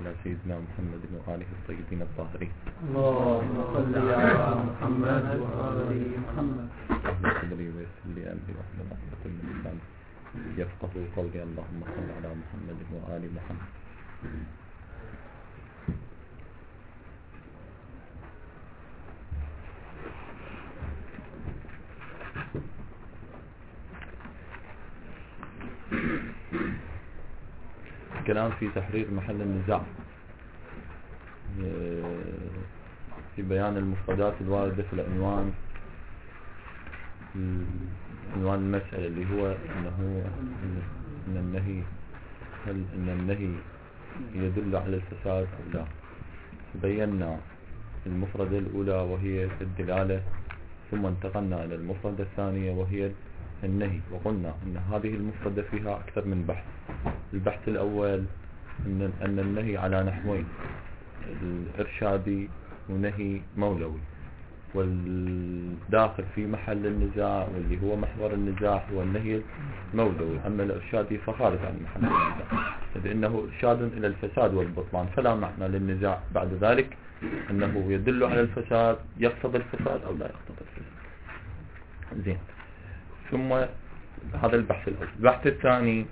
على سيدنا محمد وآله الطيبين الطاهرين. اللهم صل على محمد وآل محمد. اللهم صدري ويسر لي أمري واحلل عقدة من لساني يفقهوا قولي. اللهم صل على محمد وآل محمد. كلام في تحرير محل النزاع في بيان المفردات الواردة في العنوان المسألة اللي هو إن النهي، هل إن النهي يدل على الفساد أو لا. بينا المفردة الأولى وهي الدلالة، ثم انتقلنا إلى المفردة الثانية وهي النهي، وقلنا أن هذه المفردة فيها أكثر من بحث. البحث الأول أن النهي على نحوين: الإرشادي ونهي مولوي، والداخل في محل النزاع واللي هو محور النزاع هو النهي المولوي. أما الإرشادي فخارج عن محل النزاع، لأنه إرشاد إلى الفساد والبطلان، فلا معنى للنزاع بعد ذلك أنه يدل على الفساد، يقتضي الفساد أو لا يقتضي الفساد. زين، ثم هذا البحث الأول. البحث الثاني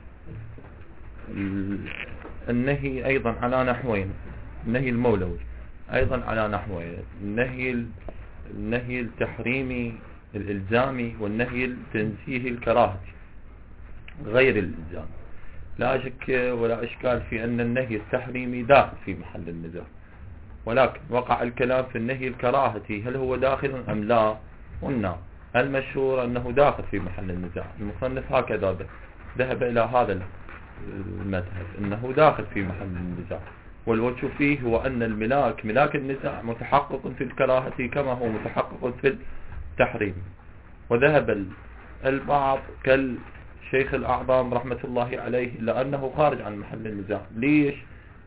النهي أيضا على نحوين: النهي المولوي أيضا على نحوين، النهي التحريمي الإلزامي والنهي التنزيهي الكراهتي غير الإلزام. لا شك ولا إشكال في أن النهي التحريمي داخل في محل النزاع، ولكن وقع الكلام في النهي الكراهتي هل هو داخل أم لا. قلنا المشهور أنه داخل في محل النزاع. المصنف هكذا ذهب إلى هذا المذهب أنه داخل في محل النزاع، والوجه فيه هو أن ملاك النزاع متحقق في الكراهة كما هو متحقق في التحريم. وذهب البعض كالشيخ الأعظم رحمة الله عليه إلا أنه خارج عن محل النزاع. ليش؟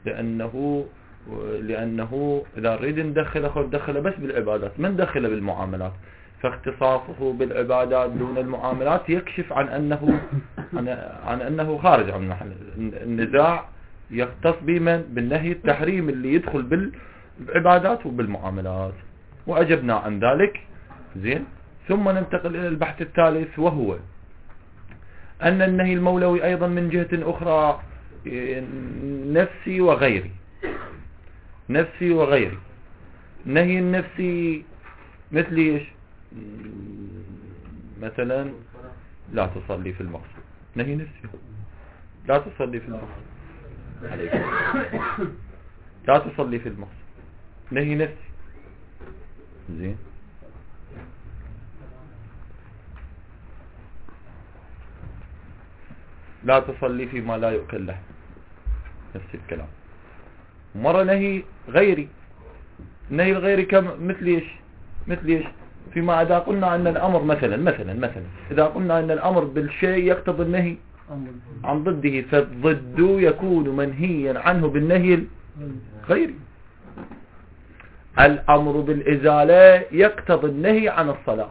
لأنه إذا نريد ندخل بس بالعبادات، من دخل بالمعاملات، فاختصاصه بالعبادات دون المعاملات يكشف عن أنه خارج عن محل النزاع. يختص بمن؟ بالنهي التحريم اللي يدخل بالعبادات وبالمعاملات، وأجبنا عن ذلك. زين، ثم ننتقل إلى البحث الثالث وهو أن النهي المولوي أيضا من جهة أخرى نفسي وغيري. النهي النفسي مثل إيش؟ مثلا لا تصلي في المقصود، نهي نفسي. لا تصلي في المقصود عليكم، لا تصلي في المقصود، نهي نفسي. زين، لا تصلي فيما لا يؤكل له، نفس الكلام. مرة نهي غيري. النهي الغيري مثل ايش؟ فيما إذا قلنا أن الأمر مثلا إذا قلنا أن الأمر بالشيء يقتضي النهي عن ضده، فالضد يكون منهيا عنه بالنهي الغيري. الأمر بالإزالة يقتضي النهي عن الصلاة،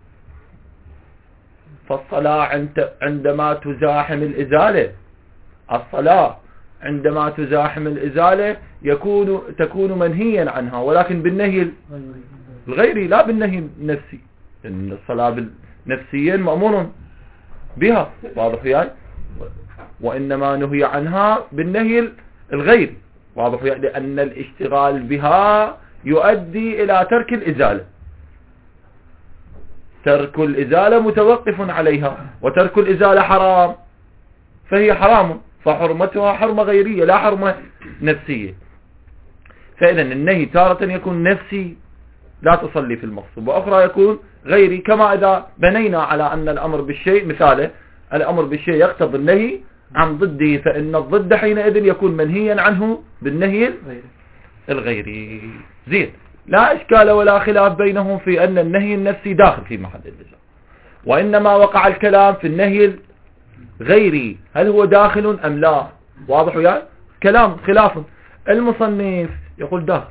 فالصلاة عندما تزاحم الإزالة، الصلاة عندما تزاحم الإزالة تكون منهيا عنها، ولكن بالنهي الغيري لا بالنهي النفسي، لأن الصلاة نفسيا مأمور بها، واضح يعني، وإنما نهي عنها بالنهي الغيري، واضح يعني، لأن الاشتغال بها يؤدي إلى ترك الإزالة. ترك الإزالة متوقف عليها، وترك الإزالة حرام، فهي حرام، فحرمتها حرمة غيرية لا حرمة نفسية. فإذا النهي تارة يكون نفسي لا تصلي في المقصود، وأخرى يكون غيري، كما إذا بنينا على أن الأمر بالشيء مثاله الأمر بالشيء يقتضي النهي عن ضده، فإن الضد حينئذ يكون منهيا عنه بالنهي الغيري. زين، لا إشكال ولا خلاف بينهم في أن النهي النفسي داخل في محل النزاع، وإنما وقع الكلام في النهي الغيري هل هو داخل أم لا. واضح يعني، كلام خلاف. المصنف يقول داخل.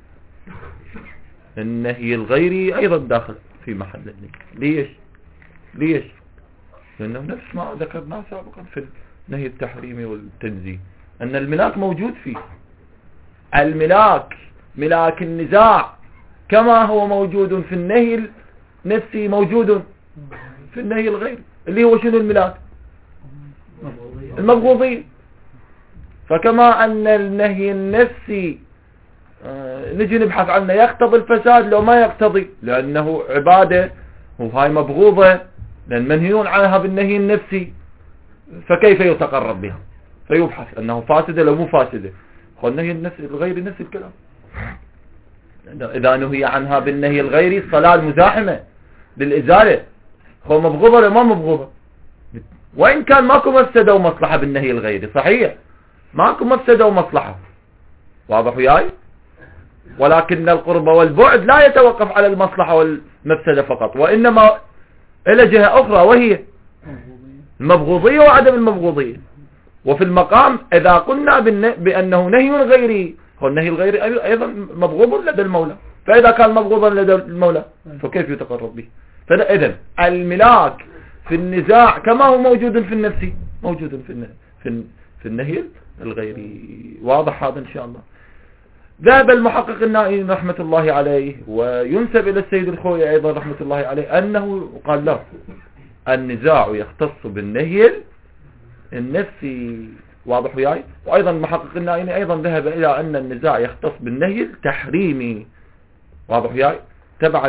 النهي الغيري أيضا داخل في محل النزاع. ليش؟ لأنه نفس ما ذكرناه سابقا في النهي التحريمي والتنزيه، أن الملاك موجود فيه، الملاك ملاك النزاع كما هو موجود في النهي النفسي موجود في النهي الغيري، اللي هو شنو الملاك؟ المبغوضية. فكما أن النهي النفسي نجي نبحث عنه يقتضي الفساد لو ما يقتضي، لأنه عبادة وهاي مبغوضة لأن منهيون عنها بالنهي النفسي، فكيف يتقرب بها؟ فيبحث أنه فاسدة لو مو فاسدة. النهي النفسي الغيري نفس الكلام، إذا نهي عنها بالنهي الغيري الصلاة المزاحمة للإزالة هو مبغوضة لو ما مبغوضة، وإن كان ماكو مفسدة ومصلحة بالنهي الغيري، صحيح ماكو مفسدة ومصلحة، واضح وياي؟ ولكن القرب والبعد لا يتوقف على المصلحة والمفسدة فقط، وإنما إلى جهة أخرى وهي المبغوضية وعدم المبغوضية. وفي المقام إذا قلنا بأنه نهي غيري، هو النهي الغيري أيضا مبغوض لدى المولى، فإذا كان مبغوضا لدى المولى فكيف يتقرب به؟ فإذا الملاك في النزاع كما هو موجود في النفس موجود في النهي الغيري. واضح هذا إن شاء الله. ذهب المحقق النائي رحمة الله عليه وينسب إلى السيد الخوئي أيضا رحمة الله عليه أنه قال له النزاع يختص بالنهي النفسي. واضح وياي؟ وأيضا المحقق النائي أيضا ذهب إلى أن النزاع يختص بالنهي التحريمي. واضح وياي؟ تبعا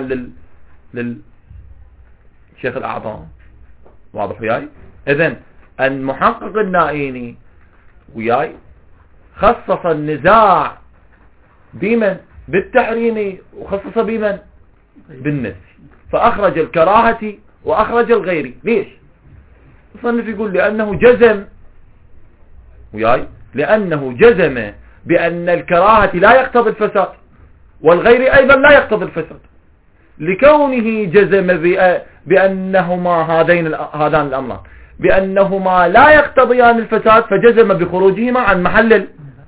للشيخ الأعظم. واضح وياي؟ إذن المحقق النائي وياي خصص النزاع بمن؟ بالتحريم، وخصص بمن؟ بالنفس، فأخرج الكراهة وأخرج الغيري. ليش؟ الصنف يقول لأنه جزم وياي، لأنه جزم بأن الكراهة لا يقتضي الفساد والغير أيضا لا يقتضي الفساد، لكونه جزم بأنهما هذان الأمران بأنهما لا يقتضيان الفساد، فجزم بخروجهما عن محل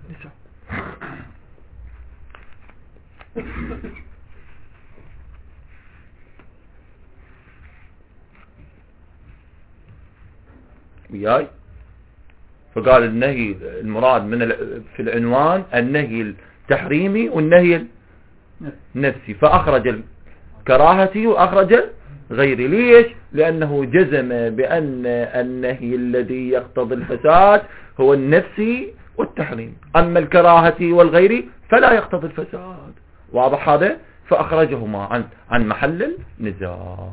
وياي. فقال النهي المراد في العنوان النهي التحريمي والنهي النفسي، فأخرج الكراهة وأخرج الغير. ليش؟ لأنه جزم بأن النهي الذي يقتضي الفساد هو النفسي والتحريم، أما الكراهة والغير فلا يقتضي الفساد. واضح هذا؟ فأخرجهما عن محل النزاع.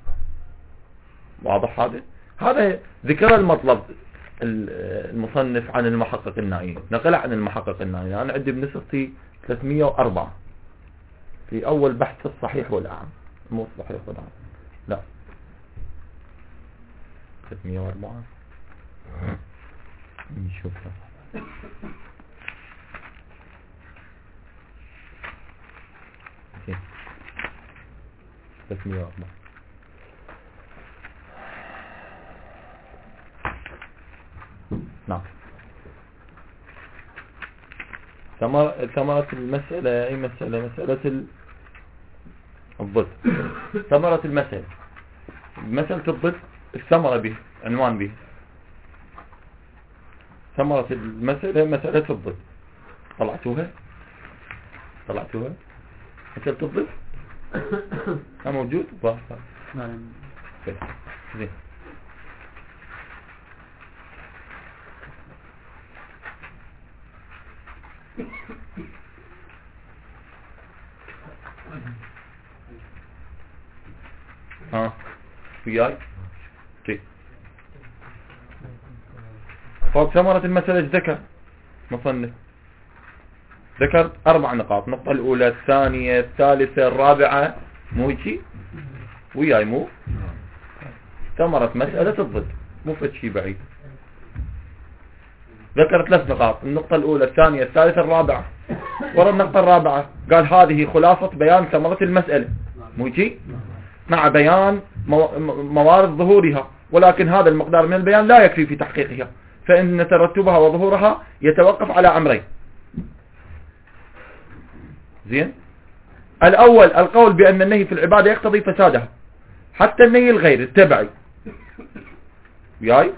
واضح هذا؟ هذا ذكر المطلب المصنف عن المحقق النائي، نقل عن المحقق النائي. أنا عندي بنسختي 304 في أول بحث الصحيح والأعم، مو الصحيح والأعم، لا 304 نشوفها. اوكي 304 نعم. ثمرة المسألة أي مسألة؟ مسألة الضد. ثمرة المسألة، مسألة الضد الثمرة به، عنوان به. ثمرة المسألة مسألة الضد. طلعتوها مسألة الضد ها موجود؟ نعم. زين. وياي طيب. فوق ثمرة المسألة ذكر مصنف، ذكر 4 نقاط. النقطة الأولى، الثانية، الثالثة، الرابعة، مو هيك وياي؟ مو ثمرة مسألة الضد، مو فد شيء بعيد. ذكر 3 نقاط، النقطة الأولى، الثانية، الثالثة، الرابعة. ورا النقطة الرابعة قال هذه خلاصة بيان ثمرة المسألة، مو هيك؟ مع بيان موارد ظهورها، ولكن هذا المقدار من البيان لا يكفي في تحقيقها، فإن ترتبها وظهورها يتوقف على أمرين. زين. الأول القول بأن النهي في العبادة يقتضي فسادها، حتى النهي الغير التبعي. وياي؟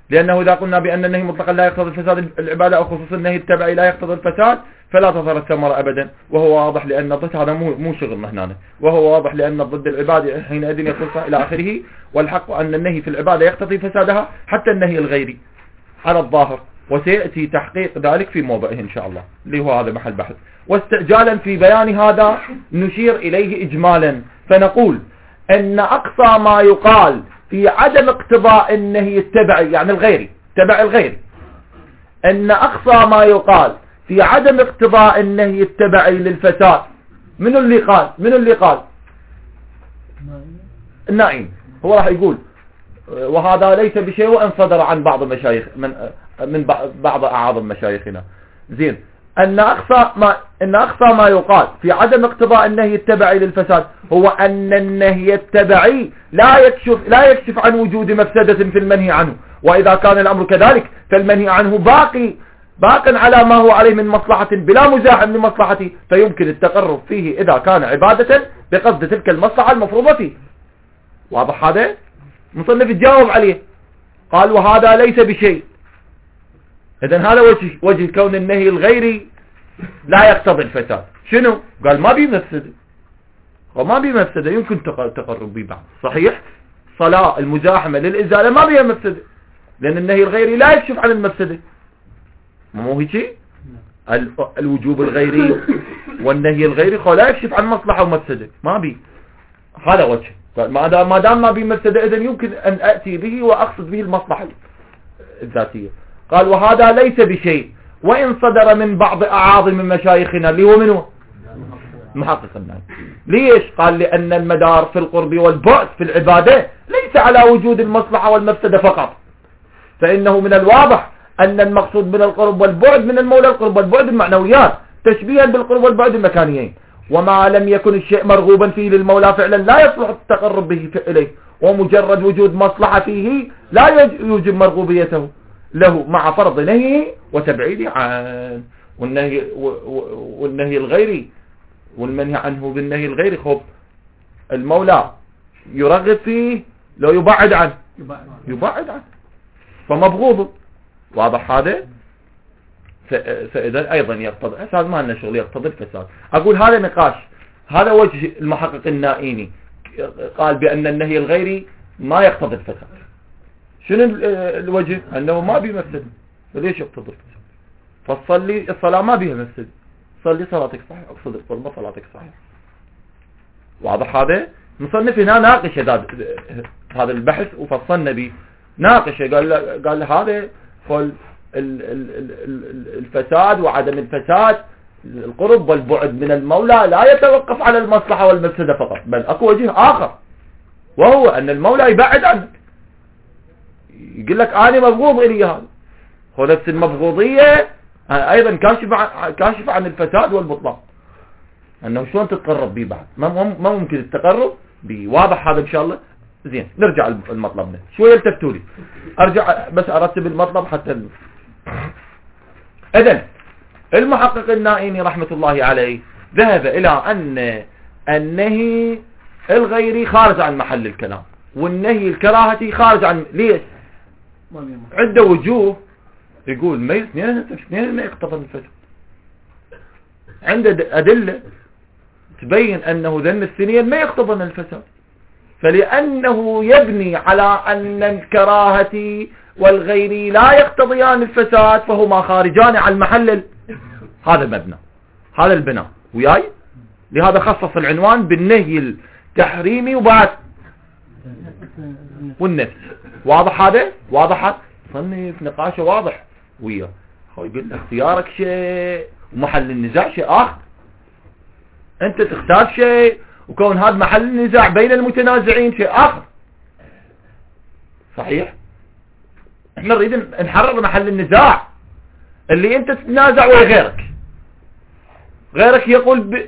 لأنه إذا قلنا بأن النهي مطلقا لا يقتضي الفساد العبادة أو خصوص النهي التبعي لا يقتضي الفساد فلا تظهر الثمرة أبدا، وهو واضح لأن الضد هذا مو شغلنا هنا، وهو واضح لأن الضد العبادة حينئذ يكون صح إلى آخره. والحق أن النهي في العبادة يقتضي فسادها حتى النهي الغيري على الظاهر، وسيأتي تحقيق ذلك في موضعه إن شاء الله اللي هو هذا محل بحث. واستعجالا في بيان هذا نشير إليه إجمالا فنقول أن أقصى ما يقال في عدم اقتضاء النهي التبعي يعني الغيري تبع الغيري، أن أقصى ما يقال في عدم اقتضاء النهي التبعي للفساد من اللي قال النائم، هو راح يقول وهذا ليس بشيء وان صدر عن بعض مشايخ من بعض اعاظم مشايخنا. زين، ان اقصى ما يقال في عدم اقتضاء النهي التبعي للفساد هو ان النهي التبعي لا يكشف عن وجود مفسدة في المنهي عنه، واذا كان الامر كذلك فالمنهي عنه باق على ما هو عليه من مصلحة بلا مزاحم لمصلحته، فيمكن التقرب فيه اذا كان عبادة بقصد تلك المصلحة المفروضة فيه. واضح هذا؟ مصنف تجاوب عليه قال وهذا ليس بشيء. اذن هذا وجه كون النهي الغيري لا يقتضي الفساد. شنو؟ قال ما بي مفسده، وما بي مفسده يمكن تقرب به بعض. صحيح صلاة المزاحمة للإزالة ما بيها مفسده، لأن النهي الغيري لا يكشف عن المفسده. مو هيك؟ الوجوب الغيري والنهي الغيري لا يكشف عن مصلحة ومفسده، ما بي. هذا وجه. ما دام ما بي مفسده إذن يمكن أن أتي به وأقصد به المصلحة الذاتية. قال وهذا ليس بشيء وإن صدر من بعض أعاظم مشايخنا اللي هو منه محقق النهي. ليش؟ قال لأن المدار في القرب والبعد في العبادة ليس على وجود المصلحة والمفسدة فقط، فإنه من الواضح أن المقصود من القرب والبعد من المولى القرب والبعد المعنويات تشبيها بالقرب والبعد المكانيين، وما لم يكن الشيء مرغوبا فيه للمولى فعلا لا يصلح التقرب به إليه، ومجرد وجود مصلحة فيه لا يوجب مرغوبيته له مع فرض نهيه وتبعيده عنه. والنهي الغيري والمنهي عنه بالنهي الغيري خب المولى يرغب فيه لو يبعد عنه فمبغوض. واضح هذا؟ فإذا أيضا يقتضي هذا ما لنا شغل يقتضي الفساد. أقول هذا نقاش، هذا وجه المحقق النائيني قال بأن النهي الغيري ما يقتضي الفساد. شنو الوجه؟ أنه ما بيه مفسد، فليش يقتضي الفساد؟ فالصلي الصلاة ما بيها مفسد، صلي صلاتك صحيح، اقصد القربة صلاتك صحيح. واضح هذا؟ مصنف هنا ناقش هذا البحث وفصلنا به، ناقش قال هذا قال الفساد وعدم الفساد القرب والبعد من المولى لا يتوقف على المصلحة والمفسدة فقط، بل أكو وجه آخر وهو أن المولى يبعد عنك، يقول لك أنا مبغوض إلي هذا، هو نفس المبغوضية أيضا كاشف عن الفساد والبطلان، أنه شلون تتقرب به بعد ما ممكن التقرب به. واضح هذا إن شاء الله؟ زين، نرجع المطلبنا شوية التفتوا لي، أرجع بس أرتب المطلب حتى إذن المحقق النائيني رحمة الله عليه ذهب إلى أن النهي الغيري خارج عن محل الكلام، والنهي الكراهتي خارج عن. ليش؟ عنده وجوه يقول ما اثنين ما يقتضي الفساد، عنده أدلة تبين أنه ذم الثنين ما يقتضي الفساد، فلأنه يبني على أن الكراهة والغير لا يقتضيان الفساد فهما خارجان عن المحل. هذا المبنى، هذا البناء وياي، لهذا خصص العنوان بالنهي التحريمي وبعد والنفس. واضح هذا؟ واضح؟ صنف نقاشه واضح وياه. هو يقول اختيارك شيء ومحل النزاع شيء آخر، انت تختار شيء وكون هذا محل النزاع بين المتنازعين شيء آخر. صحيح؟ احنا نريد نحرر محل النزاع اللي انت تتنازع ويا غيرك يقول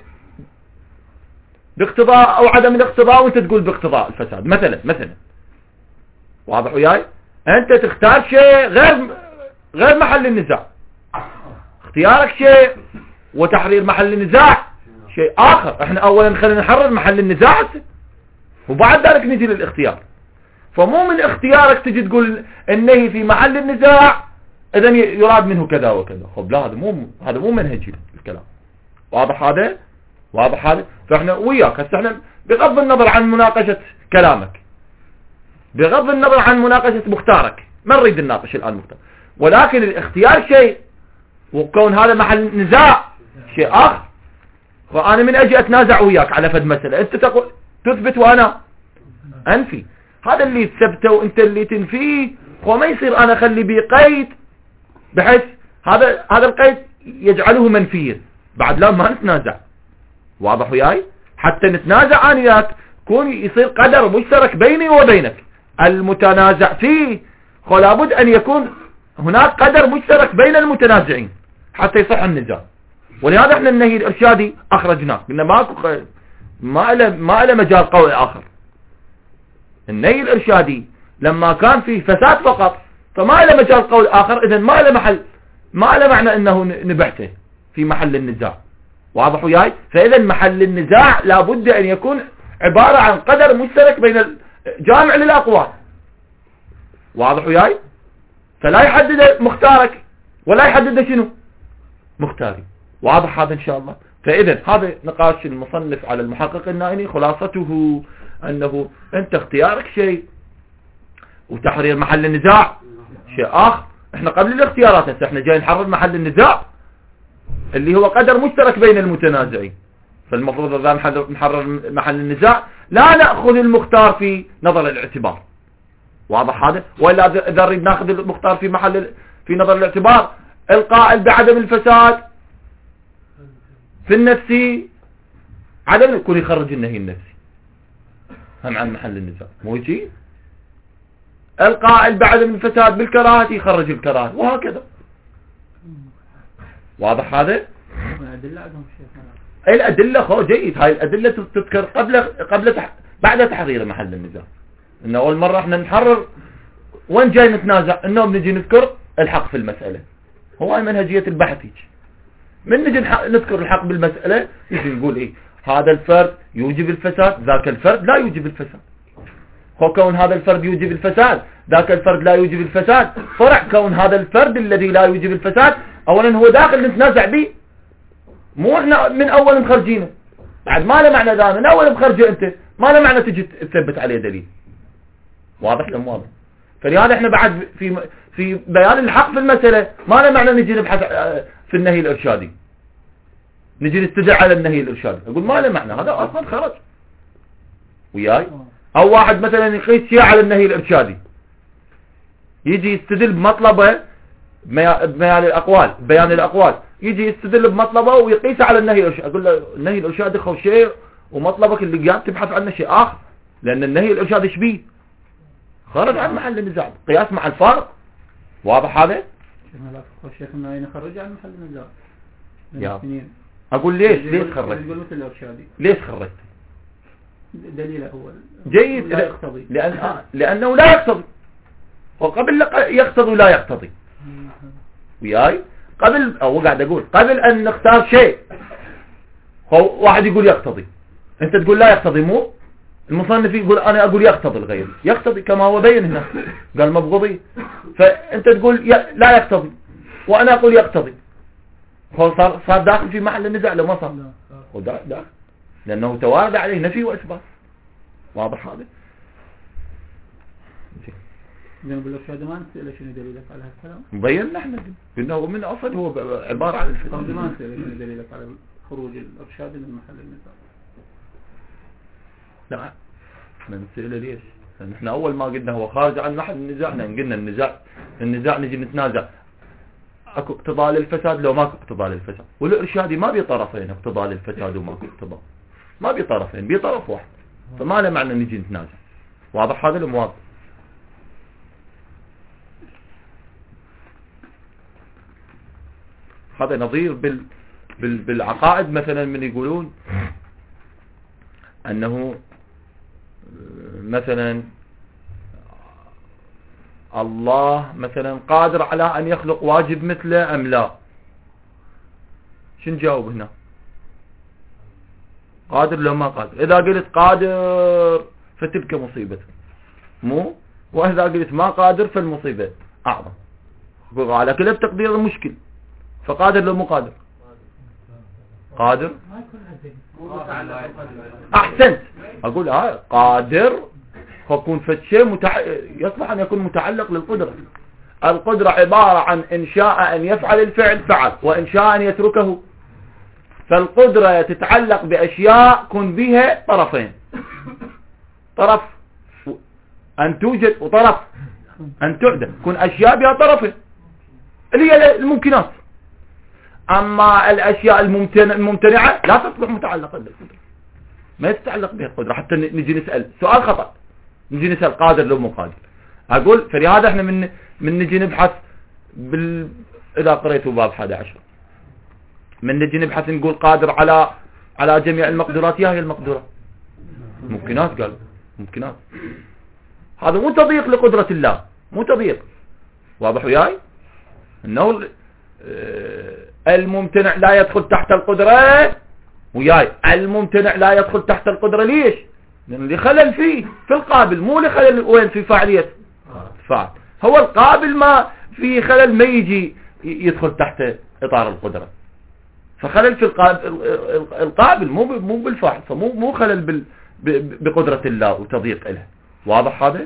باقتضاء او عدم الاقتضاء وانت تقول باقتضاء الفساد مثلا. واضح وياي؟ انت تختار شيء غير محل النزاع، اختيارك شيء وتحرير محل النزاع شيء آخر. احنا اولا خلينا نحرر محل النزاع وبعد ذلك نجي للاختيار. فمو من اختيارك تجي تقول النهي في محل النزاع اذا يراد منه كذا وكذا. خب لا، هذا مو منهجي الكلام. واضح هذا؟ واضح هذا؟ فاحنا وياك هسه احنا بغض النظر عن مناقشة كلامك، بغض النظر عن مناقشة مختارك، ما نريد نناقش الان مختار، ولكن الاختيار شيء وكون هذا محل نزاع شيء اخر. فانا من اجي اتنازع وياك على فد مسألة، انت تقول تثبت وانا انفي، هذا اللي تثبته وانت اللي تنفيه. وما يصير انا اخلي بيه قيد بحيث هذا القيد يجعله منفيا، بعد لا ما نتنازع. واضح وياي؟ حتى نتنازع انا وياك يكون يصير قدر مشترك بيني وبينك المتنازع فيه، فلا بد ان يكون هناك قدر مشترك بين المتنازعين حتى يصح النزاع. ولهذا احنا النهي الارشادي اخرجناه، قلنا ما له مجال قول اخر. النهي الارشادي لما كان فيه فساد فقط فما له مجال قول اخر، اذا ما له محل، ما له معنى انه نبحثه في محل النزاع. واضح وياي؟ فاذا محل النزاع لابد ان يكون عبارة عن قدر مشترك بين جامع للاقوال. واضح وياي؟ فلا يحدد مختارك ولا يحدد شنو مختاري. واضح هذا ان شاء الله؟ فاذا هذا نقاش المصنف على المحقق النائني، خلاصته انه انت اختيارك شيء وتحرير محل النزاع شيء اخر. احنا قبل الاختيارات هسه احنا جاي نحرر محل النزاع اللي هو قدر مشترك بين المتنازعين. فالمفروض اذا نحرر محل النزاع لا نأخذ المختار في نظر الاعتبار. واضح هذا؟ وإلا اذا نريد ناخذ المختار في نظر الاعتبار، القائل بعدم الفساد في النفسي عدم يكون يخرج النهي النفسي هم عن محل النزاع، مو يجي القائل بعدم الفساد بالكراهة يخرج الكراهة، وهكذا. واضح هذا؟ الأدلة عندهم شيخنا. الأدلة خو جيد، هاي الأدلة تذكر بعد تحرير محل النزاع. إنه أول مرة احنا نحرر وين جاي نتنازع، إنه بنجي نذكر الحق في المسألة. هو هاي منهجية البحث هيك. من نجي نذكر الحق بالمسألة يجي نقول إيه، هذا الفرد يوجب الفساد، ذاك الفرد لا يوجب الفساد. هو كون هذا الفرد يوجب الفساد، ذاك الفرد لا يوجب الفساد، فرع كون هذا الفرد الذي لا يوجب الفساد اولا هو داخل نتنازع به، مو احنا من اول مخرجينه. بعد ما له معنى ذا من اول مخرجه انت، ما له معنى تجي تثبت عليه دليل. واضح ولا مو واضح؟ فلهذا احنا بعد في بيان الحق في المسألة ما له معنى نجي نبحث في النهي الارشادي، نجي نستدعي على النهي الارشادي، اقول ما له معنى، هذا اصلا خرج وياي. او واحد مثلا يقيس شيء على النهي الارشادي، يجي يستدل بمطلبه بيان الاقوال، يجي يستدل بمطلبه ويقيسه على النهي الارشادي. اقول له النهي الارشادي خو شيء ومطلبك اللي قاعد تبحث عنه شيء اخر، لان النهي الارشادي ايش بيه؟ خرج عن محل النزاع، قياس مع الفارق. واضح هذا؟ شيخنا يخرج عن محل النزاع. اقول ليش خرجت؟ يقول مثل الارشادي. ليش خرجت؟ دليل اول جيد، لا يقتضي. لانه لا يقتضي، وقبل يقتضي لا يقتضي. وياي قبل او قاعد اقول قبل ان نختار شيء هو واحد يقول يقتضي، انت تقول لا يقتضي، مو المصنف يقول انا اقول يقتضي الغير، يقتضي كما هو بين هنا قال مبغضي، فانت تقول لا يقتضي وانا اقول يقتضي، هو صار داخل في محل النزاع لو ما صار، هو داخل لانه توارد عليه نفي واثبات. واضح هذا؟ زين بالارشاد ما نسأل شنو دليلك على هالكلام؟ مبين نحن انه من اصل هو عباره عن الفساد. ما نسأل شنو دليلك على خروج الارشاد من محل النزاع؟ لا احنا نسأله ليش؟ لان احنا اول ما قلنا هو خارج عن محل النزاع، احنا قلنا النزاع نجي نتنازع اكو اقتضاء للفساد لو ماكو اقتضاء للفساد، والارشادي ما بي طرفين اقتضاء للفساد وماكو اقتضاء، ما بي طرفين، بي طرف واحد، فما له معنى نجي نتنازع. واضح هذا ولا واضح؟ هذا نظير بالعقائد مثلا من يقولون انه مثلا الله مثلا قادر على ان يخلق واجب مثله ام لا، شو نجاوب هنا؟ قادر لو ما قادر؟ اذا قلت قادر فتلك مصيبة، مو وإذا قلت ما قادر فالمصيبة أعظم. أقول على كل بتقدير المشكل، فقادر لو مو قادر؟ قادر. أحسنت. أقول قادر فكون فالشيء يصلح أن يكون متعلق للقدرة. القدرة عبارة عن إن شاء أن يفعل الفعل فعل، وإن شاء أن يتركه. فالقدرة تتعلق بأشياء كن بها طرفين، طرف أن توجد وطرف أن تعدم، كن أشياء بها طرفين اللي هي الممكنات. أما الأشياء الممتنعة لا تصبح متعلقة بالقدرة، ما تتعلق بها القدرة. حتى نجي نسأل سؤال خطأ، نجي نسأل قادر لو مو قادر. أقول فلهذا احنا من نجي نبحث إذا قريتوا باب 11 من نجي نبحث نقول قادر على جميع المقدورات. يا هي المقدورة ممكنات، قال ممكنات. هذا مو تضييق لقدرة الله، مو تضييق. واضح وياي؟ انه الممتنع لا يدخل تحت القدرة. وياي الممتنع لا يدخل تحت القدرة. ليش؟ لأن لخلل فيه في القابل، مو لخلل وين في فاعلية فاعل. هو القابل ما في خلل ما يجي يدخل تحت إطار القدرة، فخلل في القابل مو بالفاعل، فمو خلل بقدرة الله وتضييق له. واضح هذا؟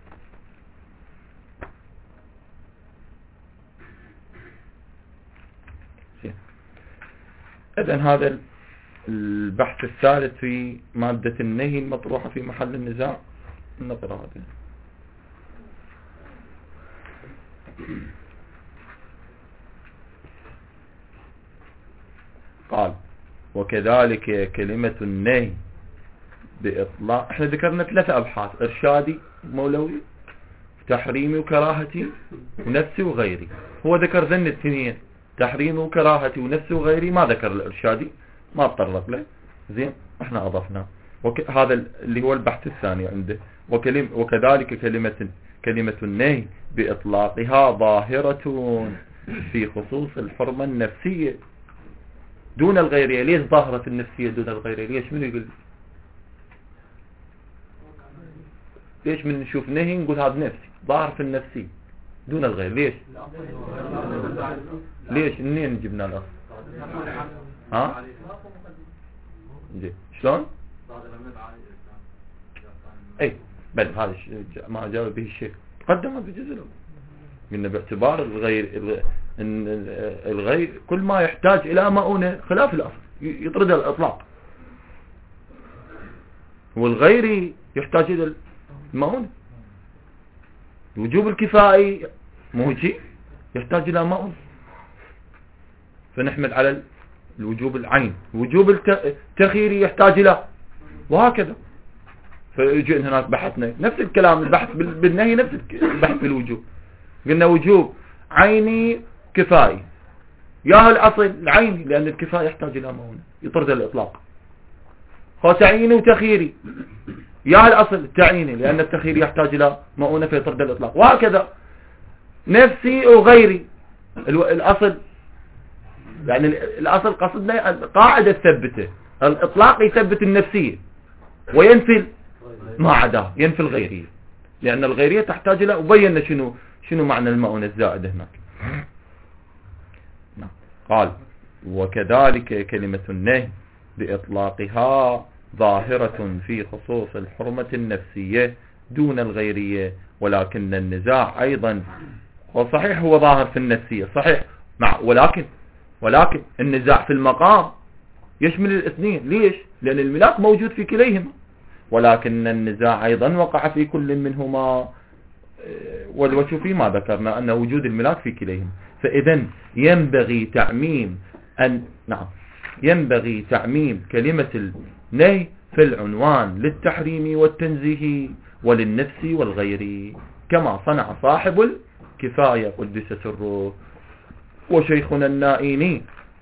إذن هذا البحث الثالث في مادة النهي المطروحة في محل النزاع. نقرأ هذا. قال وكذلك كلمة النهي بإطلاق. احنا ذكرنا 3 أبحاث: إرشادي، مولوي، تحريمي وكراهتي، ونفسي وغيري. هو ذكر ذن الثنين، تحريمي وكراهتي ونفسي وغيري، ما ذكر الإرشادي، ما تطرق له. زين، احنا أضفنا. هذا اللي هو البحث الثاني عنده. وكذلك كلمة النهي بإطلاقها ظاهرة في خصوص الحرمة النفسية دون الغيرية. ليش ظاهرة النفسية دون الغيرية؟ ليش؟ من يقول؟ ليش من نشوف نهي نقول هذا نفسي ظاهر في النفسية دون الغير؟ ليش؟ ليش؟ منين جبنا الأصل؟ ها؟ جي. شلون؟ اي بل هذا ما جاوب به الشيخ، قدم بجزء له. قلنا باعتبار الغير كل ما يحتاج إلى مؤونة خلاف الأصل يطرد الإطلاق، والغير يحتاج إلى المؤونة. الوجوب الكفائي موجي يحتاج إلى مؤونة، فنحمل على الوجوب العين. الوجوب التخييري يحتاج إلى، وهكذا. فجئنا هناك بحثنا نفس الكلام، البحث بالنهي نفس البحث بالوجوب. قلنا وجوب عيني كفائي، يا الأصل العيني لأن الكفاية يحتاج إلى مؤونة يطرد الإطلاق. تعييني وتخييري، يا الأصل التعييني لأن التخيير يحتاج إلى مؤونة فيطرد الإطلاق. وهكذا نفسي وغيري، الأصل يعني الأصل قصدنا قاعدة تثبته، الإطلاق يثبت النفسية وينفي ما عداه، ينفي الغيرية، لأن الغيرية تحتاج إلى، وبينا شنو معنى المؤونة الزائدة هناك. قال وكذلك كلمة النهي بإطلاقها ظاهرة في خصوص الحرمة النفسية دون الغيرية، ولكن النزاع أيضا وصحيح هو ظاهر في النفسية صحيح، ولكن النزاع في المقام يشمل الاثنين. ليش؟ لأن الملاك موجود في كليهما، ولكن النزاع أيضا وقع في كل منهما، والوجه فيما ذكرنا أن وجود الملاك في كليهما. فإذا ينبغي تعميم كلمة النهي في العنوان للتحريم والتنزيه وللنفس والغير، كما صنع صاحب الكفاية قدس سره وشيخنا النائيني.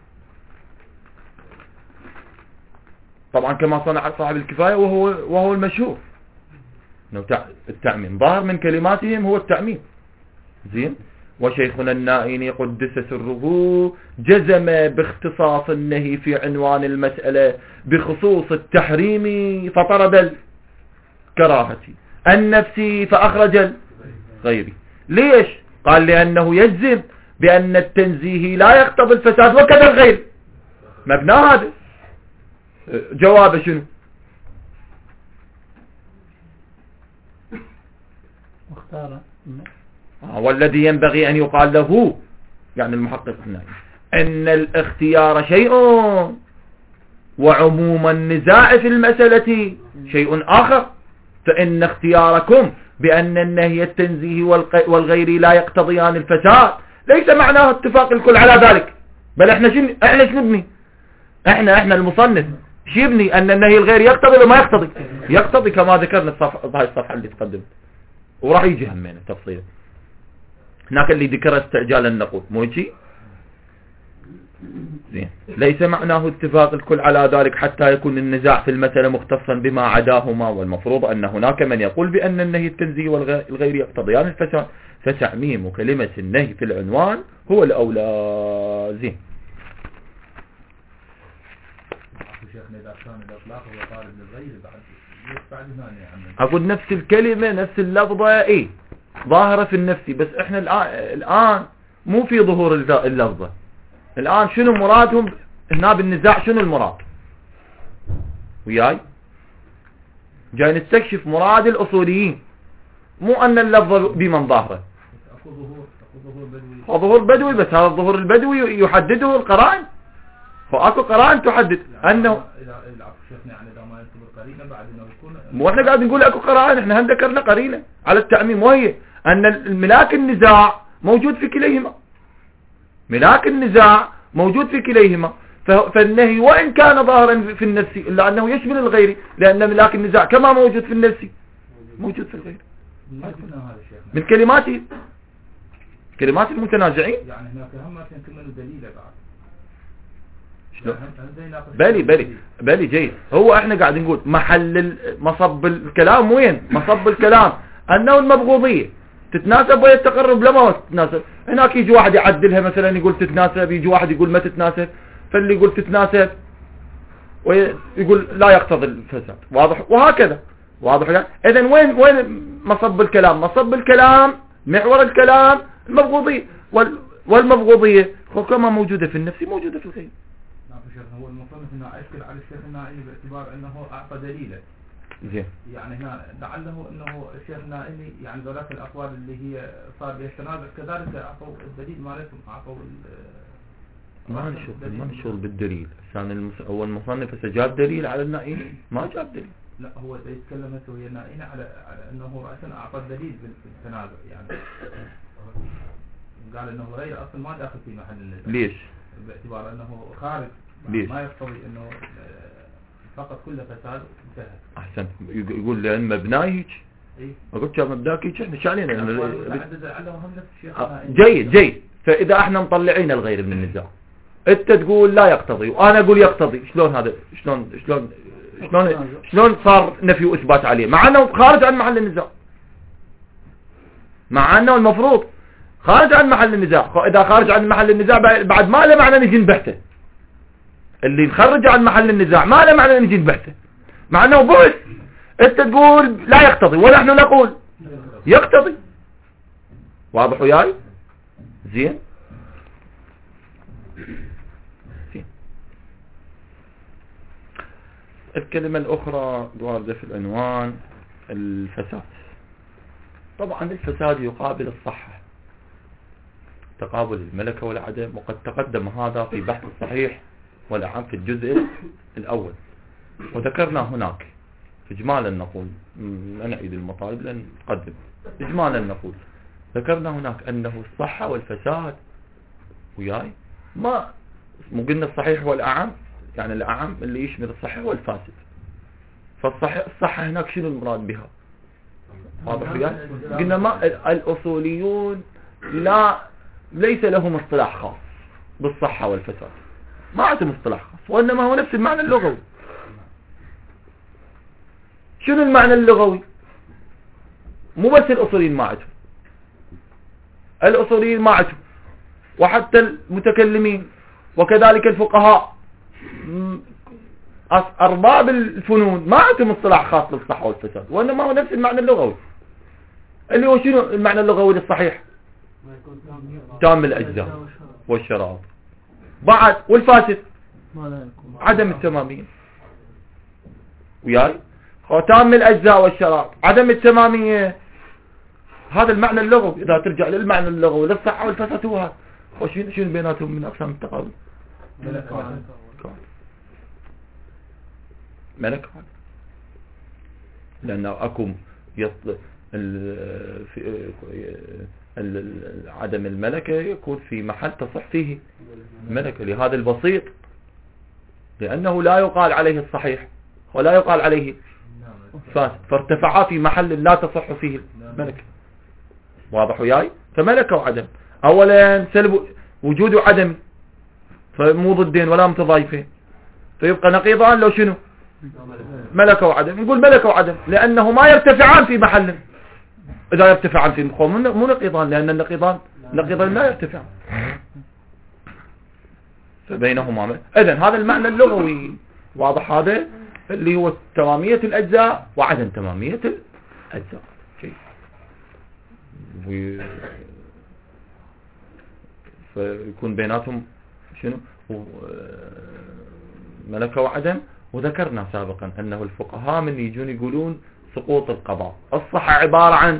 طبعا كما صنع صاحب الكفاية وهو المشهور. التعميم ظاهر من كلماتهم هو التعميم. زين. وشيخنا النائيني قدس سره جزم باختصاص النهي في عنوان المسألة بخصوص التحريم فطرد الكراهة. النفسي فأخرج الغيري. ليش؟ قال لأنه يجزم بأن التنزيه لا يقتضي الفساد وكذا الغير. مبناه هذا. جوابه شنو؟ مختار والذي ينبغي أن يقال له يعني المحقق النائي أن الاختيار شيء وعموم النزاع في المسألة شيء آخر. فإن اختياركم بأن النهي التنزيه والغير لا يقتضيان الفساد ليس معناه اتفاق الكل على ذلك، بل احنا شنبني احنا المصنف شيبني أن النهي الغير يقتضي ولا ما يقتضي؟ يقتضي كما ذكرنا الصفحة اللي تقدمت، وراح يجي همينه تفصيلا. هناك اللي ذكر استعجال النقود مو يجي زين. ليس معناه اتفاق الكل على ذلك حتى يكون النزاع في المسألة مختصا بما عداهما، والمفروض أن هناك من يقول بأن النهي التنزيه والغير يقتضيان الفساد، فتعميم كلمة النهي في العنوان هو الأولى. زين. أقول نفس الكلمة نفس اللفظة ايه ظاهرة في النفسي، بس احنا الآن مو في ظهور اللفظة. الآن شنو مرادهم هنا بالنزاع؟ شنو المراد وياي؟ جاي نستكشف مراد الأصوليين، مو أن اللفظة بمن ظاهرة. ظهور بدوي، بس هذا الظهور البدوي يحدده القرائن، فأكو قرائن تحدد أنه مو احنا قاعد نقول اكو قرائن، احنا هم ذكرنا قرينة على التعميم، وهي أن الملاك النزاع موجود في كليهما. ملاك النزاع موجود في كليهما، فالنهي وإن كان ظاهرا في النفس إلا أنه يشمل الغير، لأن ملاك النزاع كما موجود في النفس موجود في الغير. من كلمات المتنازعين. يعني هناك هم كمان دليل بعد. بالي جيد. هو احنا قاعد نقول محل مصب الكلام وين؟ مصب الكلام أنه المبغوضية تتناسب وهي التقرب لما تتناسب. هناك يجي واحد يعدلها مثلا يقول تتناسب، يجي واحد يقول ما تتناسب، فاللي يقول تتناسب ويقول لا يقتضي الفساد. واضح؟ وهكذا واضح. اذن وين مصب الكلام؟ مصب الكلام محور الكلام المبغوضية، والمبغوضية كما موجودة في النفس موجودة في الغير. هو المصنف انه اشكل على الشيخ النائي باعتبار انه اعطى دليلا. زين. يعني هنا لعله انه الشيخ النائي يعني ذلك الاقوال اللي هي صار بها التنازع كذلك اعطوا الدليل مالتهم، اعطوا ما نشغل بالدليل. كان اول مصنف جاب دليل على النائي، ما جاب دليل. لا هو يتكلم ويا النائي على انه راسا اعطى الدليل في التنازع، يعني قال انه غير اصلا ما داخل في محل النزاع. ليش؟ باعتبار انه خارج ليش؟ ما يقتضي انه فقط كل فساد انتهى. احسن. يقول لان مبناه هيك. قلت يا مبداك هيك احنا شالينا جيد. فاذا احنا مطلعين الغير من النزاع، انت تقول لا يقتضي وانا اقول يقتضي، شلون هذا؟ شلون صار نفي واثبات عليه مع انه خارج عن محل النزاع، مع انه المفروض خارج عن محل النزاع. اذا خارج عن محل النزاع بعد ما له معنى نجي نبحثه. اللي نخرج عن محل النزاع ما له معنى نجي نبحثه، مع انه بحث. انت تقول لا يقتضي ونحن نقول يقتضي. واضح وياي؟ زين. الكلمة الأخرى واردة في العنوان الفساد. طبعا الفساد يقابل الصحة، تقابل الملكة والعدم، وقد تقدم هذا في بحث الصحيح والأعم في الجزء الأول، وذكرنا هناك إجمالا نقول، لا نعيد المطالب لأن نقدم إجمالا نقول ذكرنا هناك أنه الصحة والفساد وياي ما مو قلنا الصحيح والأعم، يعني الأعم اللي يشمل الصحيح والفاسد. فالصحة هناك شنو المراد بها؟ واضح وياي؟ قلنا ما الأصوليون ليس لهم اصطلاح خاص بالصحة والفساد، ما عندهم اصطلاح خاص، وإنما هو نفس المعنى اللغوي. شنو المعنى اللغوي؟ مو بس الأصوليين ما عندهم، الأصوليين ما عندهم، وحتى المتكلمين وكذلك الفقهاء أرباب الفنون ما عندهم اصطلاح خاص للصحة والفساد، وإنما هو نفس المعنى اللغوي اللي هو شنو المعنى اللغوي للصحيح؟ تام الأجزاء والشرائط. بعد والفاسد عدم التمامية. وياي تام الأجزاء والشرائط عدم التمامية. هذا المعنى اللغوي. إذا ترجع للمعنى اللغوي للصحة والفساد هو هذا. وشنو بيناتهم من أقسام التقابل؟ ملك واحد. لأنه أكو عدم الملكة يكون في محل تصح فيه ملكة لهذا البسيط، لأنه لا يقال عليه الصحيح ولا يقال عليه فاسد، فارتفعا في محل لا تصح فيه الملكة. واضح وياي؟ فملكة وعدم. أولا سلب وجود وعدم، فمو ضدين ولا متضايفين، فيبقى نقيضان. لو شنو ملكة وعدم، نقول ملكة وعدم لأنه ما يرتفعان في محل. إذا يرتفعان في مخوم مو نقيضان، لأن النقيضان لا يرتفعان، فبينهما. إذن هذا المعنى اللغوي واضح، هذا اللي هو تمامية الأجزاء وعدم تمامية الأجزاء. فيكون بيناتهم شنو ملكة وعدم. وذكرنا سابقا أنه الفقهاء من يجون يقولون سقوط القضاء، الصحة عبارة عن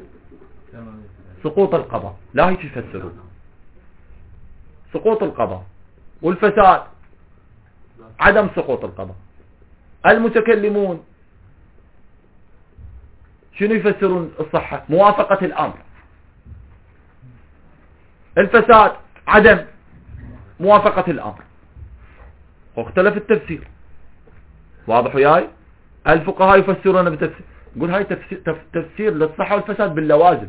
سقوط القضاء، لا هيك يفسرون سقوط القضاء، والفساد عدم سقوط القضاء. المتكلمون شنو يفسرون الصحة؟ موافقة الأمر. الفساد عدم موافقة الأمر، واختلف التفسير. واضح وياي؟ الفقهاء يفسرون بتفسير، يقول هاي تفسير للصحة والفساد باللوازم.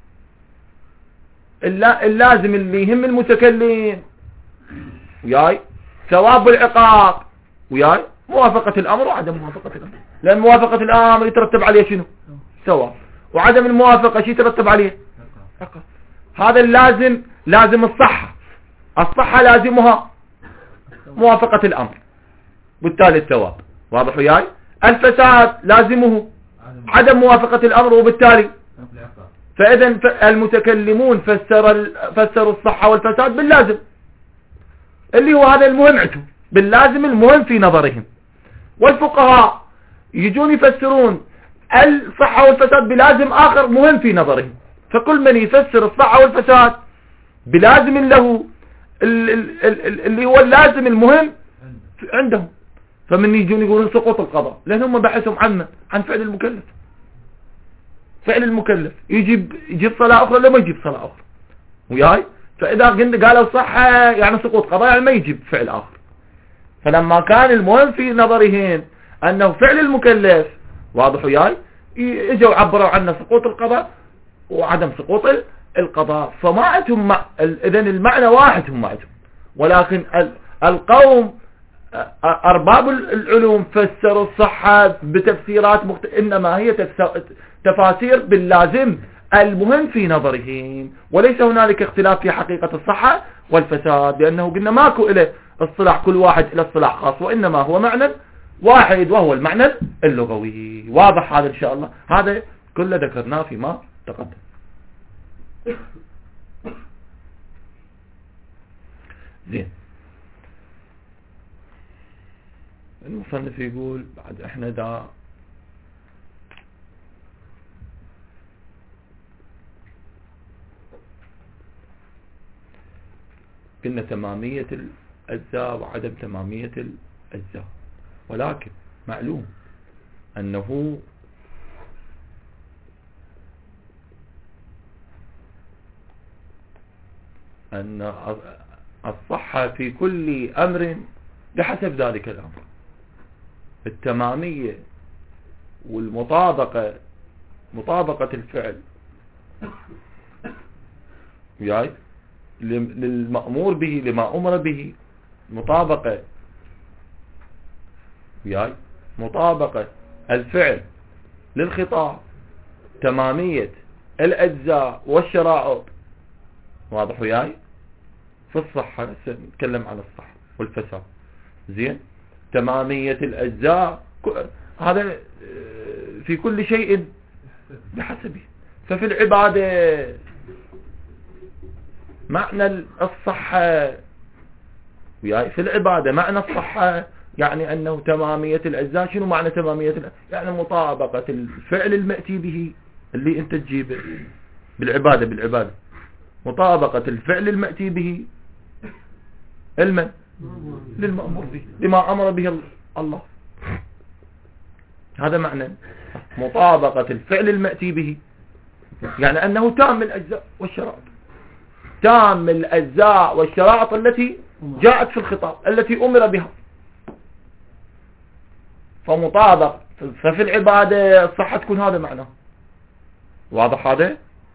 اللازم اللي يهم المتكلم وياي ثواب والعقاب، وياي موافقة الأمر وعدم موافقة الأمر، لأن موافقة الأمر يترتب عليه شنو؟ ثواب، وعدم الموافقة شيء يترتب عليه عقاب. هذا اللازم لازم الصحة لازمها موافقة الأمر، بالتالي الثواب. واضح وياي؟ الفساد لازمه عدم موافقة الأمر، وبالتالي فإذا المتكلمون فسروا الصحة والفساد باللازم، اللي هو هذا المهم عندهم، باللازم المهم في نظرهم. والفقهاء يجون يفسرون الصحة والفساد بلازم آخر مهم في نظرهم. فكل من يفسر الصحة والفساد بلازم له اللي هو اللازم المهم عندهم، فمن يجون يقولون سقوط القضاء، لأن هم بحثهم عن فعل المكلف. فعل المكلف يجيب صلاة أخرى ولا ما يجيب صلاة أخرى، وياي؟ فإذا قالوا صحة يعني سقوط قضاء، يعني ما يجيب فعل آخر. فلما كان المهم في نظرهم أنه فعل المكلف، واضح وياي؟ اجوا عبروا عنه سقوط القضاء وعدم سقوط القضاء. فما عندهم إذن المعنى واحد هم عندهم، ولكن القوم أرباب العلوم فسروا الصحة بتفسيرات إنما هي تفاسير باللازم المهم في نظرهم، وليس هنالك اختلاف في حقيقة الصحة والفساد، لأنه قلنا ماكو إلى اصطلاح كل واحد إلى اصطلاح خاص، وإنما هو معنى واحد وهو المعنى اللغوي. واضح هذا إن شاء الله؟ هذا كله ذكرناه فيما تقدم. زين. المصنف يقول بعد احنا دا قلنا تمامية الأجزاء وعدم تمامية الأجزاء، ولكن معلوم أنه أن الصحة في كل أمر بحسب ذلك الأمر. التمامية والمطابقة، مطابقة الفعل وياي للمأمور به لما أمر به، مطابقة وياي مطابقة الفعل للخطاب، تمامية الأجزاء والشرائط. واضح وياي؟ في الصحة نتكلم عن الصحة والفساد. زين. تمامية الأجزاء، هذا في كل شيء بحسبه. ففي العبادة معنى الصحة، في العبادة معنى الصحة يعني أنه تمامية الأجزاء. شنو معنى تمامية الأجزاء؟ يعني مطابقة الفعل المأتي به اللي أنت تجيبه بالعبادة مطابقة الفعل المأتي به للمأمور به، لما أمر به الله. هذا معنى مطابقة الفعل المأتي به، يعني أنه تام الأجزاء والشرائط، تام الأجزاء والشرائط التي جاءت في الخطاب التي أمر بها. ففي العبادة الصحة تكون هذا معناه. واضح هذا؟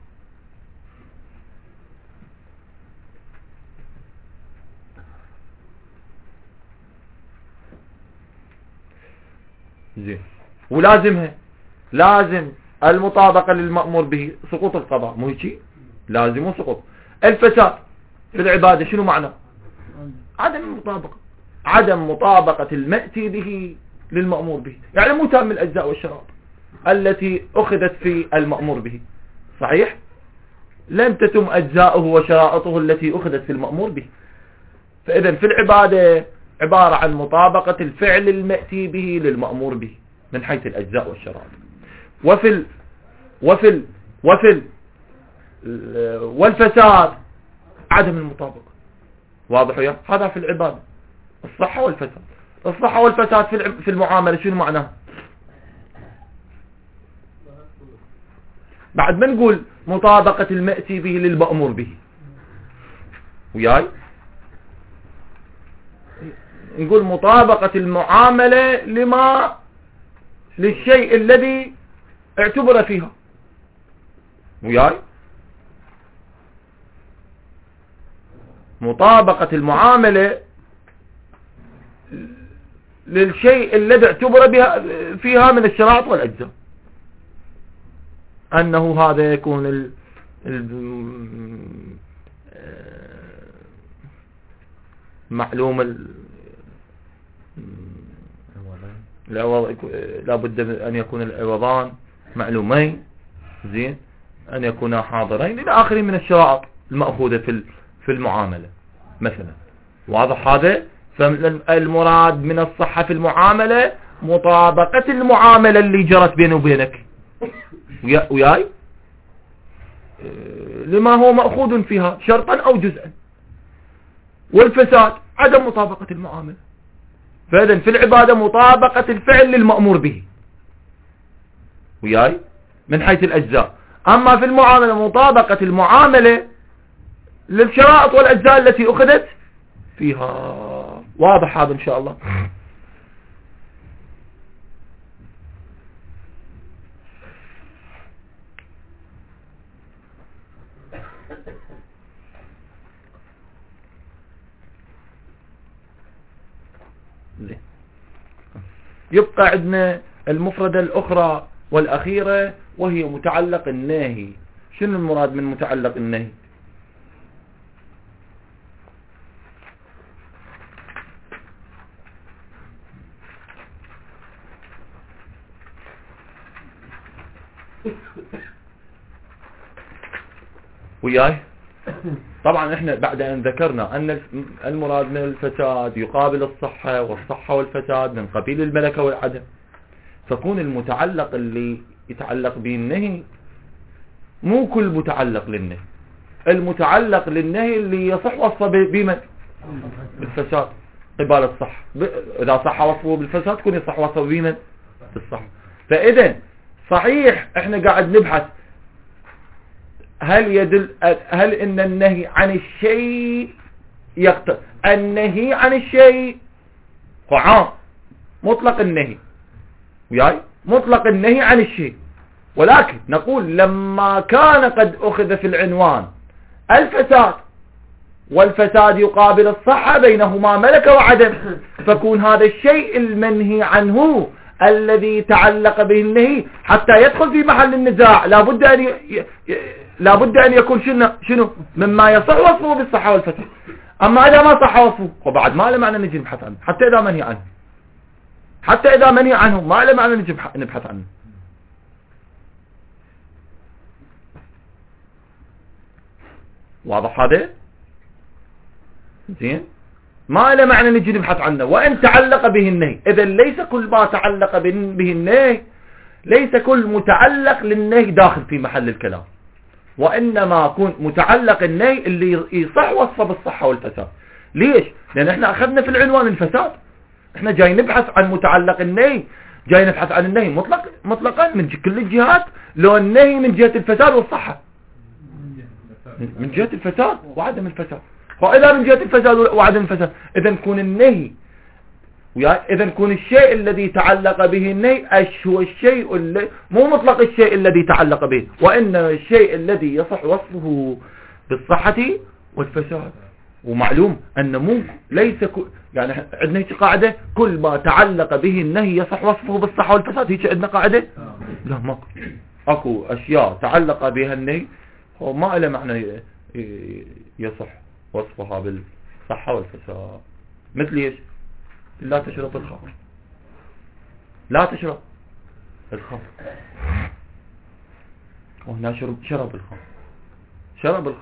زين. ولازمها، لازم المطابقة للمأمور به سقوط القضاء، مو هيك؟ لازم سقوط. الفساد في العبادة شنو معناه؟ عدم المطابقة، عدم مطابقة المأتي به للمأمور به، يعني مو تام الأجزاء والشرائط التي أخذت في المأمور به. صحيح؟ لم تتم أجزاؤه وشرائطه التي أخذت في المأمور به. فإذا في العبادة عبارة عن مطابقة الفعل المأتي به للمأمور به من حيث الأجزاء والشرائط. والفساد عدم المطابقة. واضح يا؟ هذا في العبادة الصحة والفساد. الصحة والفساد في المعاملة شنو معناه؟ بعد ما نقول مطابقة المأتي به للمأمور به، وياي نقول مطابقة المعاملة للشيء الذي اعتبر فيها، وياي مطابقة المعاملة للشيء الذي اعتبر فيها من الشرائط والأجزاء، أنه هذا يكون معلوم لا بد أن يكون العوضان معلومين، زين، أن يكونا حاضرين إلى آخره من الشرائط المأخوذة في المعاملة مثلا. واضح هذا؟ فالمراد من الصحة في المعاملة مطابقة المعاملة اللي جرت بيني وبينك، وياي لما هو مأخوذ فيها شرطا أو جزءا. والفساد عدم مطابقة المعاملة. فإذن في العبادة مطابقة الفعل للمأمور به، وياي من حيث الأجزاء. أما في المعاملة مطابقة المعاملة للشرائط والأجزاء التي أخذت فيها. واضح هذا إن شاء الله؟ يبقى عندنا المفردة الأخرى والأخيرة وهي متعلق الناهي. شنو المراد من متعلق النهي؟ وياي طبعا احنا بعد ان ذكرنا ان المراد من الفساد يقابل الصحة، والصحة والفساد من قبيل الملكة والعدم، فكون المتعلق اللي يتعلق به النهي مو كل متعلق للنهي. المتعلق للنهي اللي يصح وصفه بمن؟ بالفساد قبال الصح. اذا صح وصفه بالفساد كون يصح وصفه بمن؟ بالصح. فاذا صحيح احنا قاعد نبحث هل ان النهي عن الشيء يقتضي النهي عن الشيء عام، مطلق النهي، وياي مطلق النهي عن الشيء. ولكن نقول لما كان قد أخذ في العنوان الفساد، والفساد يقابل الصحة، بينهما ملكة وعدم، فكون هذا الشيء المنهي عنه الذي تعلق به النهي حتى يدخل في محل النزاع لابد أن يكون شنو مما يصح وصفه بالصحة والفساد. أما إذا ما صح وصفه وبعد ما له معنى نجي نبحث عنه حتى إذا منهي عنه. حتى إذا منهي عنه ما له معنى نبحث عنه. واضح هذا؟ زين، ما له معنى نجي نبحث عنه وإن تعلق به النهي. إذا ليس كل ما تعلق به النهي، ليس كل متعلق للنهي داخل في محل الكلام، وإنما يكون متعلق النهي اللي يصح وصفه بالصحة والفساد. ليش؟ لأن احنا أخذنا في العنوان الفساد، احنا جاي نبحث عن متعلق النهي، جاي نبحث عن النهي مطلقا من كل الجهات، لو النهي من جهة الفساد والصحة، من جهة الفساد وعدم الفساد. فإذا من جهة الفساد وعدم الفساد، إذا يكون النهي، إذا يكون الشيء الذي تعلق به النهي هو الشيء اللي مو مطلق الشيء الذي تعلق به، وإنما الشيء الذي يصح وصفه بالصحة والفساد. ومعلوم أن مو ليس يعني عندنا قاعدة كل ما تعلق به النهي يصح وصفه بالصحة والفساد. هيك عندنا قاعدة؟ لا، ما أكو أشياء تعلق بها النهي هو ما له معنى يصح وصفها بالصحة والفساد. مثل ايش؟ لا تشرب الخمر، لا تشرب الخمر، وهنا شرب الخمر،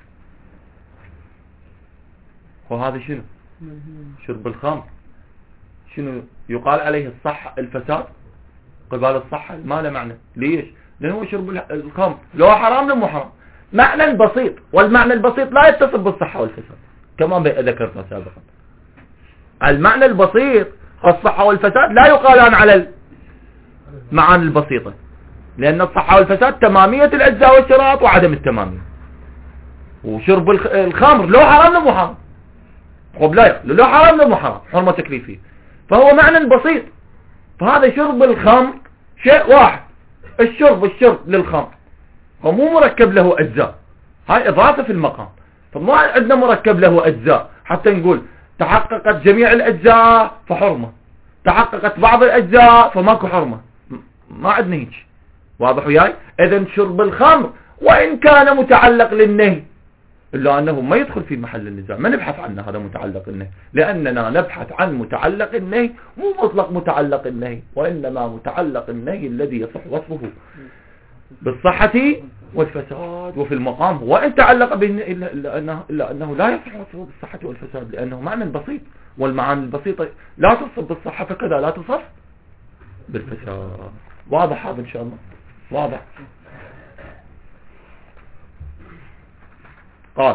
وهذا شنو؟ شرب الخمر شنو يقال عليه الصحة الفساد قبال الصحة؟ ما له معنى. ليش؟ لأنه شرب الخمر لو حرام لو مو حرام، معنى بسيط، والمعنى البسيط لا يتصل بالصحة والفساد كما ذكرنا سابقا. المعنى البسيط الصحة والفساد لا يقالان على المعاني البسيطة، لأن الصحة والفساد تمامية الأجزاء والشرائط وعدم التمامية. وشرب الخمر لو حرام لو مو حرام، لو حرام لو مو حرام، حرمة تكليفية، فهو معنى بسيط. فهذا شرب الخمر شيء واحد، الشرب للخمر ومو مركب له أجزاء، هاي إضافة في المقام. فما عندنا مركب له أجزاء حتى نقول تحققت جميع الأجزاء فحرمة، تحققت بعض الأجزاء فماكو حرمة، ما عندنا هيك. واضح وياي؟ إذن شرب الخمر وإن كان متعلق للنهي إلا أنه ما يدخل في محل النزاع، ما نبحث عنه هذا متعلق النهي، لأننا نبحث عن متعلق النهي مو مطلق متعلق النهي، وإنما متعلق النهي الذي يصح وصفه بالصحة والفساد. وفي المقام وإن تعلق به إلا أنه لا يصح وصفه بالصحة والفساد، لأنه معنى بسيط، والمعاني البسيطة لا تصف بالصحة فكذا لا تصف بالفساد. واضح هذا إن شاء الله؟ واضح. قال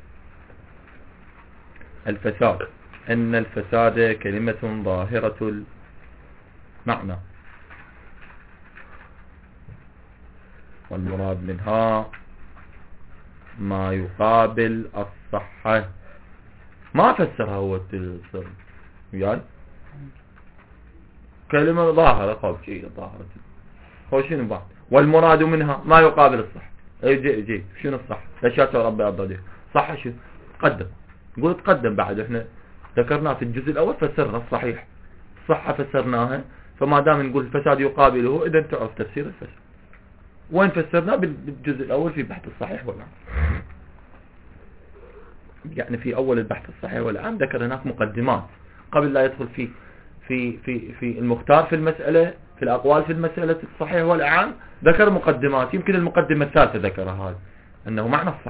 الفساد أن الفساد كلمة ظاهرة المعنى، والمراد منها ما يقابل الصحة. ما فسرها هو التفسير يعني كلمة ظاهرة قول شيء ظاهرة هو شنو بعد؟ والمراد منها ما يقابل الصحة. جي شنو الصح؟ لشات ربي أبدا صح شو تقدم، نقول تقدم بعد احنا ذكرناه في الجزء الأول فسرنا الصحيح، صحة فسرناها، فما دام نقول الفساد يقابله إذا تعرف تفسير الفساد. وين فسرناه؟ بالجزء الأول في بحث الصحيح والعام، يعني في أول البحث الصحيح والعام ذكر هناك مقدمات قبل لا يدخل في المختار في المسألة، في الأقوال في المسألة الصحيح والعام ذكر مقدمات. يمكن المقدمة الثالثة ذكرها هذا أنه معنى الصح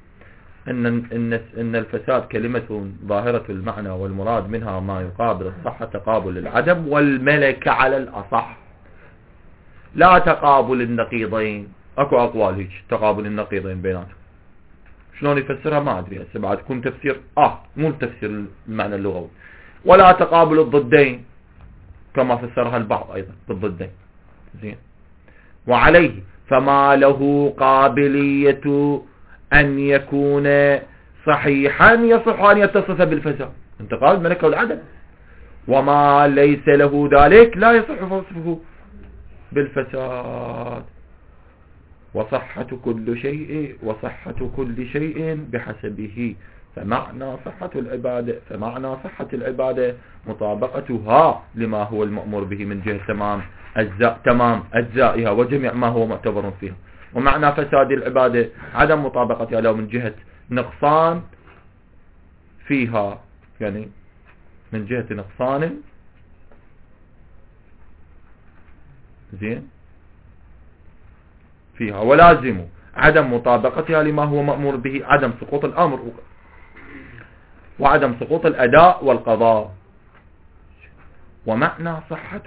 إن الفساد كلمة ظاهرة المعنى، والمراد منها ما يقابل الصحة تقابل العدم والملك على الأصح، لا تقابل النقيضين. أكو أقوال هيك تقابل النقيضين بيناتهم، شلون يفسرها ما أدري هسه بعد يكون تفسير مو تفسير المعنى اللغوي. ولا تقابل الضدين كما فسرها البعض أيضا بالضدين. زين، وعليه فما له قابلية أن يكون صحيحا يصح أن يتصف بالفساد، انتقال الملك والعدم، وما ليس له ذلك لا يصح وصفه بالفساد. وصحة كل شيء بحسبه، فمعنى صحة العبادة مطابقتها لما هو المأمور به من جهة تمام أجزائها وجميع ما هو معتبر فيها. ومعنى فساد العبادة عدم مطابقتها له من جهة نقصان فيها، يعني من جهة نقصان زين فيها، ولازم عدم مطابقتها لما هو مأمور به عدم سقوط الأمر وعدم سقوط الأداء والقضاء. ومعنى صحة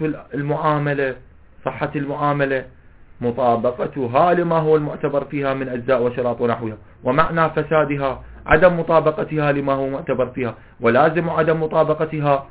المعاملة مطابقتها لما هو المعتبر فيها من أجزاء وشراط ونحوها، ومعنى فسادها عدم مطابقتها لما هو معتبر فيها، ولازم عدم مطابقتها،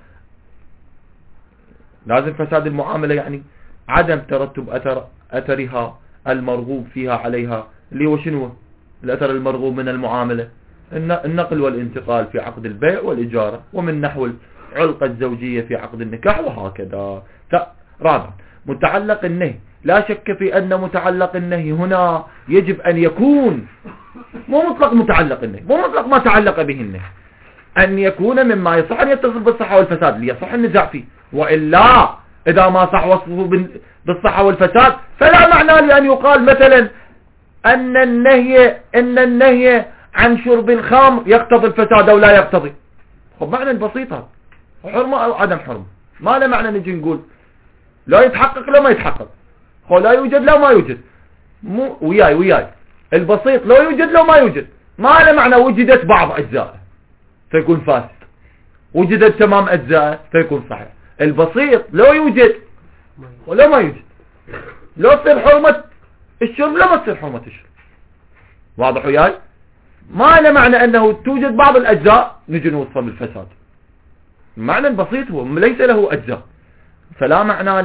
لازم فساد المعاملة يعني عدم ترتب أثرها المرغوب فيها عليها، اللي هو شنو الأثر المرغوب من المعاملة؟ النقل والانتقال في عقد البيع والإجارة، ومن نحو العلقة الزوجية في عقد النكاح وهكذا. رابعا متعلق النهي، لا شك في أن متعلق النهي هنا يجب أن يكون مو مطلق متعلق النهي، مو مطلق ما تعلق به النهي، أن يكون مما يصح أن يتصل بالصحة والفساد ليصح النزاع فيه، وإلا إذا ما صح وصفه بالصحة والفساد فلا معنى لأن يقال مثلا أن النهي عن شرب الخمر يقتضي الفساد أو لا يقتضي. خب معنى بسيطة، حرمة أو عدم حرمة، ما له معنى نجي نقول لا يتحقق لا ما يتحقق، خو لا يوجد لا ما يوجد، مو وياي البسيط لا يوجد لا ما يوجد، ما له معنى وجدت بعض أجزاء فيكون فاسد، وجدت تمام أجزاء فيكون صحيح. البسيط لا يوجد ولا ما يوجد، لا تصير حرمة الشرب لا ما تصير حرمة الشرب. واضح وياي؟ ما له معنى أنه توجد بعض الأجزاء نجي نوصل بالفساد، معنى بسيط هو ليس له أجزاء، فلا معنى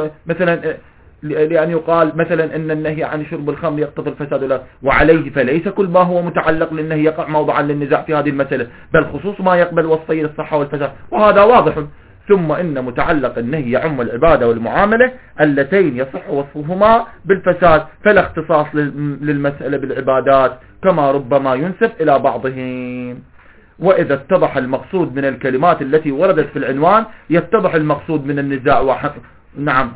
لأن يقال مثلا أن النهي عن شرب الخمر يقتضي الفساد ولا، وعليه فليس كل ما هو متعلق للنهي يقع موضعا للنزاع في هذه المسألة، بل خصوص ما يقبل وصفي الصحة والفساد، وهذا واضح. ثم إن متعلق النهي يعم العبادة والمعاملة اللتين يصح وصفهما بالفساد، فلا اختصاص للمسألة بالعبادات كما ربما ينسب إلى بعضهم. وإذا اتضح المقصود من الكلمات التي وردت في العنوان يتضح المقصود من النزاع نعم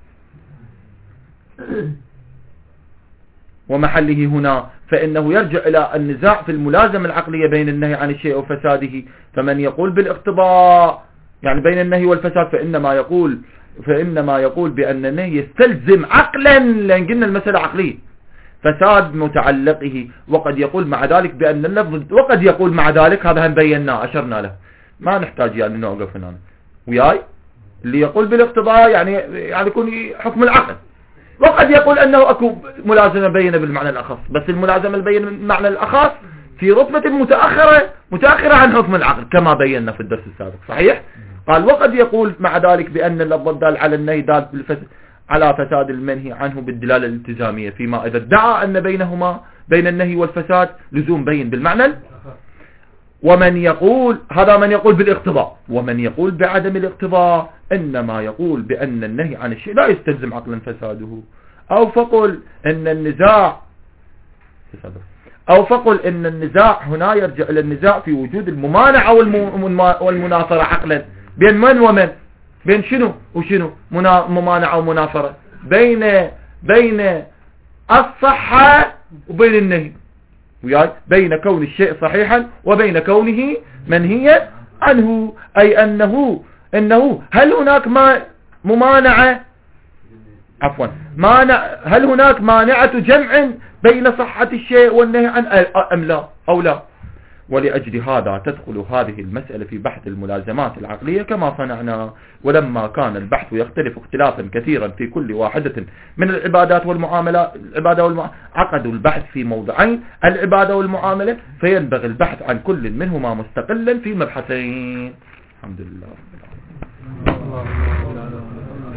ومحله هنا، فإنه يرجع إلى النزاع في الملازمة العقلية بين النهي عن الشيء وفساده. فمن يقول بالاقتضاء يعني بين النهي والفساد فإنما يقول بأن النهي يستلزم عقلا، لأن قلنا المسألة عقلية فساد متعلقه، وقد يقول مع ذلك بأن اللفظ، وقد يقول مع ذلك هذا هم بيناه أشرنا له، ما نحتاج يعني نوقف هنا وياي. اللي يقول بالاقتضاء يعني يكون حكم العقل، وقد يقول أنه أكو ملازمة بينة بالمعنى الأخص، بس الملازمة البينة بالمعنى الأخص في رتبة متأخرة عن حكم العقل كما بينا في الدرس السابق. صحيح؟ قال وقد يقول مع ذلك بأن اللفظ الدال على النهي دال على فساد المنهي عنه بالدلالة الالتزامية، فيما إذا ادعى أن بين النهي والفساد لزوم بين بالمعنى. ومن يقول هذا من يقول بالاقتضاء، ومن يقول بعدم الاقتضاء إنما يقول بأن النهي عن الشيء لا يستلزم عقلا فساده، أو فقل إن النزاع هنا يرجع إلى النزاع في وجود الممانعة والمناصرة عقلا، بين من ومن، بين شنو وشنو، ممانعة ومناصرة بين الصحة وبين النهي، بين كون الشيء صحيحا وبين كونه منهيا عنه، أي أنه هل هناك هل هناك مانعة جمع بين صحة الشيء والنهي عن أم لا أو لا. ولأجل هذا تدخل هذه المسألة في بحث الملازمات العقلية كما صنعنا. ولما كان البحث يختلف اختلافا كثيرا في كل واحدة من العبادات والمعاملات، عقدوا البحث في موضعين العبادة والمعاملة، فينبغي البحث عن كل منهما مستقلا في مبحثين. الحمد لله.